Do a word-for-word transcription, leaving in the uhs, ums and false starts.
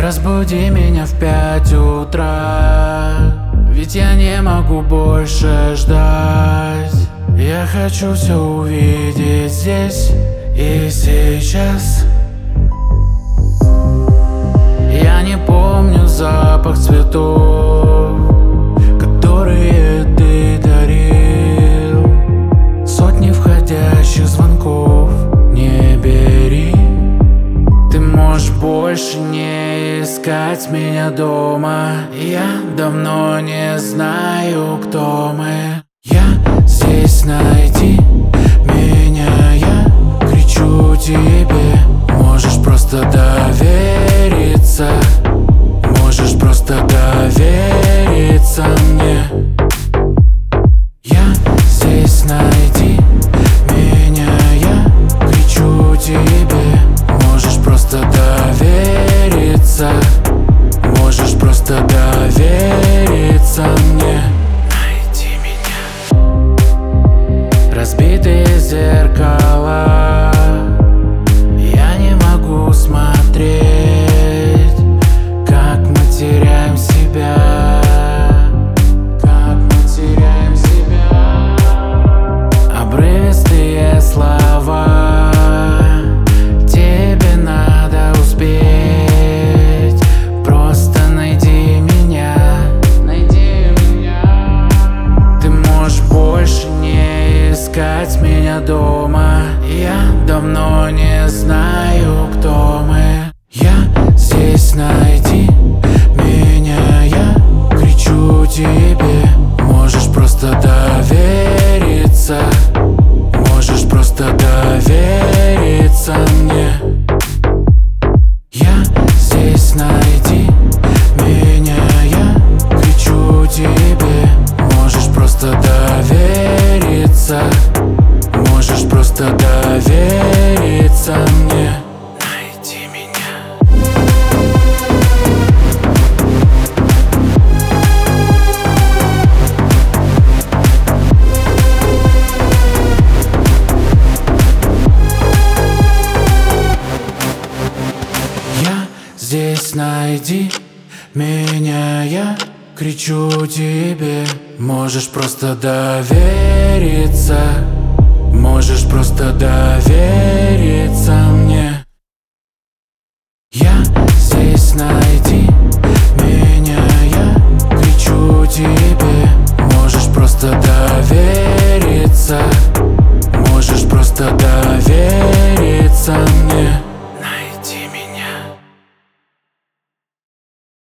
Разбуди меня в пять утра, ведь я не могу больше ждать. Я хочу все увидеть здесь и сейчас. Я не помню запах цветов, которые ты дарил. Сотни входящих звонков не бери. Ты можешь больше не искать меня дома. Я давно не знаю, кто мы. Я здесь, найди меня, я кричу тебе. Можешь просто довериться, можешь просто довериться мне. Я здесь, найди меня, я кричу тебе. Можешь просто довериться, можешь просто довериться мне. Найди меня. Разбитые зеркала, я не могу смотреть, как мы теряем себя, как мы теряем себя. Обрывистые слова, тебе надо успеть. Просто найди меня, найди меня. Ты можешь больше не искать меня дома. Я давно не знаю, кто мы. Я здесь, найди меня, я кричу тебе. Можешь просто довериться, можешь просто довериться мне. Я здесь, найди меня, я кричу тебе. Можешь просто довериться, можешь просто довериться мне. Найди меня. Я здесь, найди меня, я кричу тебе. Можешь просто довериться, можешь просто довериться мне. Я здесь, найди меня, я кричу тебе. Можешь просто довериться,